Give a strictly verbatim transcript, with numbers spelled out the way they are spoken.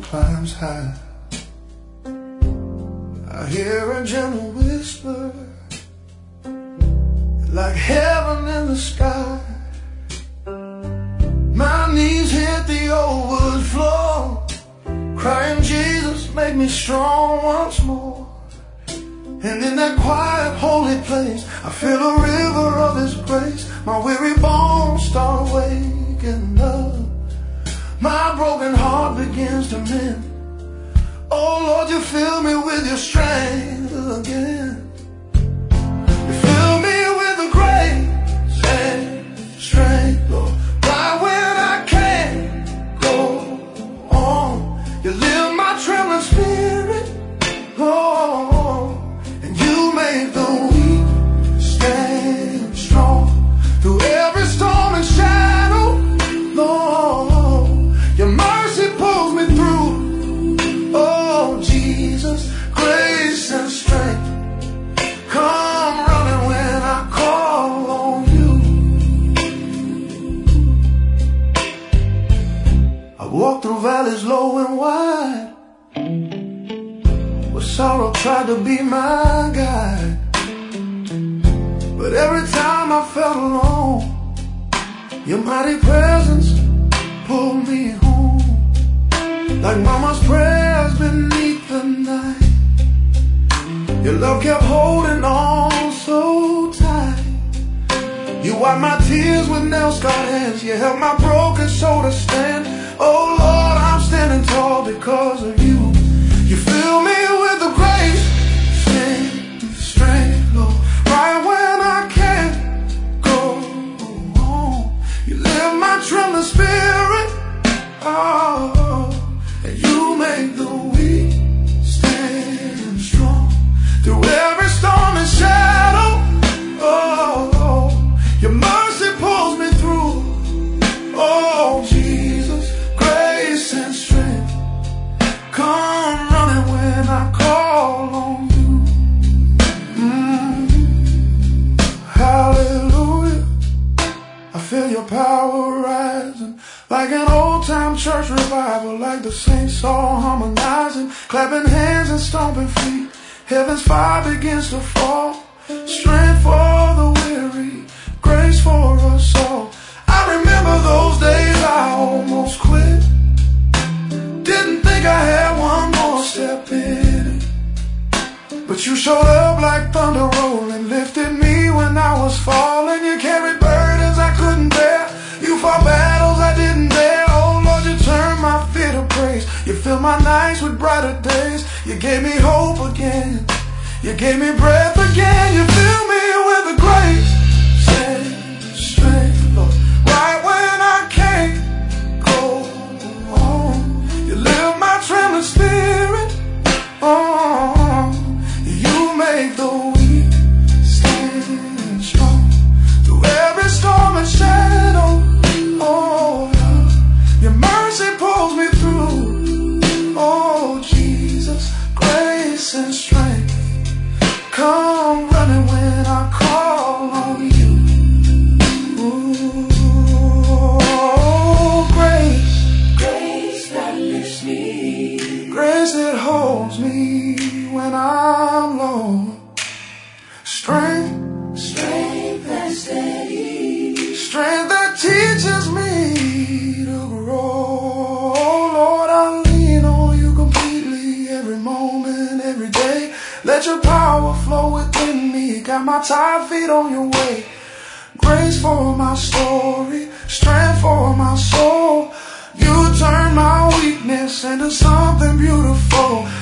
climbs high. I hear a gentle whisper, like heaven in the sky. My knees hit the old wood floor, crying, Jesus, make me strong once more. And in that quiet, holy place, I feel a river of His grace. My weary bones start waking up. My broken heart begins to mend. Oh Lord, you fill me with your strength again. You fill me with the grace and strength, Lord, right when I can't go on. You lift my trembling spirit, oh, and you make the weak stand strong. Through every storm and shadow, Lord, your mercy pulls me through. Oh, Jesus, grace and strength, come running when I call on you. I walk through valleys low and wide, where sorrow tried to be my guide. But every time I felt alone, your mighty presence pulled me home. Like mama's prayers beneath the night, your love kept holding on so tight. You wiped my tears with nail-scarred hands. You helped my broken soul to stand. Oh Lord, I'm standing tall because of you. You fill me with the grace and strength, Lord, right when I can't go on. You lift my trembling spirit, oh, and you make the weak stand strong. Through every storm and shadow, oh, oh, your mercy pulls me through. Oh, Jesus, grace and strength, come running when I call on you. Mm. Hallelujah, I feel your power rising, like an old-time church revival, like the saints all harmonizing, clapping hands and stomping feet. Heaven's fire begins to fall, strength for the weary, grace for us all. I remember those days I almost quit, didn't think I had one more step in it, but you showed up like thunder rolling, lifted me when I was falling. You carried burdens I couldn't bear, you fought battles I didn't dare. Oh Lord, you turned my fear to praise. You filled my nights with brighter days. You gave me hope again, you gave me breath again. You filled me with the grace and strength, Lord, right when I can't go on. You lift my trembling spirit, oh, you make the weak stand strong. Through every storm and shadow, oh, your mercy pulls me through. Oh, Jesus, grace and strength, come running when I call on you. Ooh, grace, grace that lifts me, grace that holds me when I'm low. Strength, strength that's steady, strength that teaches me to grow. Oh Lord, I lean on you completely, every moment, every day. Let your power flow within me, got my tired feet on your way. Grace for my story, strength for my soul. You turn my weakness into something beautiful.